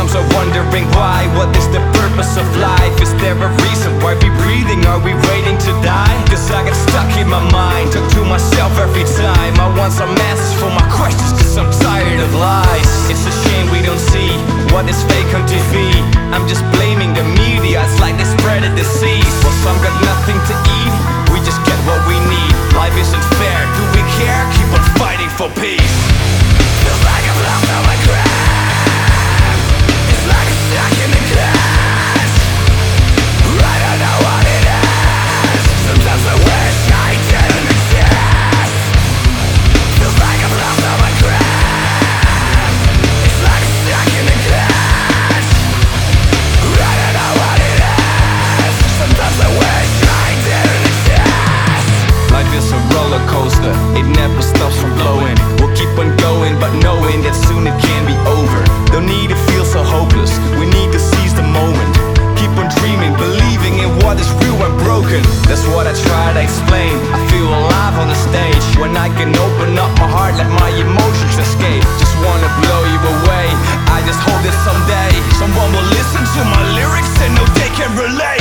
Sometimes I'm wondering why. What is the purpose of life? Is there a reason why we breathing? Are we waiting to die? Cause I get stuck in my mind, talk to myself every time. I want some answers for my questions, cause I'm tired of lies. It's a shame we don't see what is fake on TV. I'm just blaming the media, it's like they spread a disease. Well, some got nothing to eat, we just get what we need. Life isn't fair, do we care? Keep on fighting for peace. Feels like I've lost all my ground. It's like I'm stuck in the glass. I don't know what it is. Sometimes I wish I didn't exist. Feels like I've lost all my ground. It's like I'm stuck in the glass. I don't know what it is. Sometimes I wish I didn't exist. Life is a roller coaster, it never stops from blowing. We'll keep on going, but knowing that soon it can be over. Don't need to feel so hopeless, we need to seize the moment. Keep on dreaming, believing in what is real and broken. That's what I try to explain, I feel alive on the stage. When I can open up my heart, let my emotions escape. Just wanna blow you away, I just hope that someday someone will listen to my lyrics and know they can relate.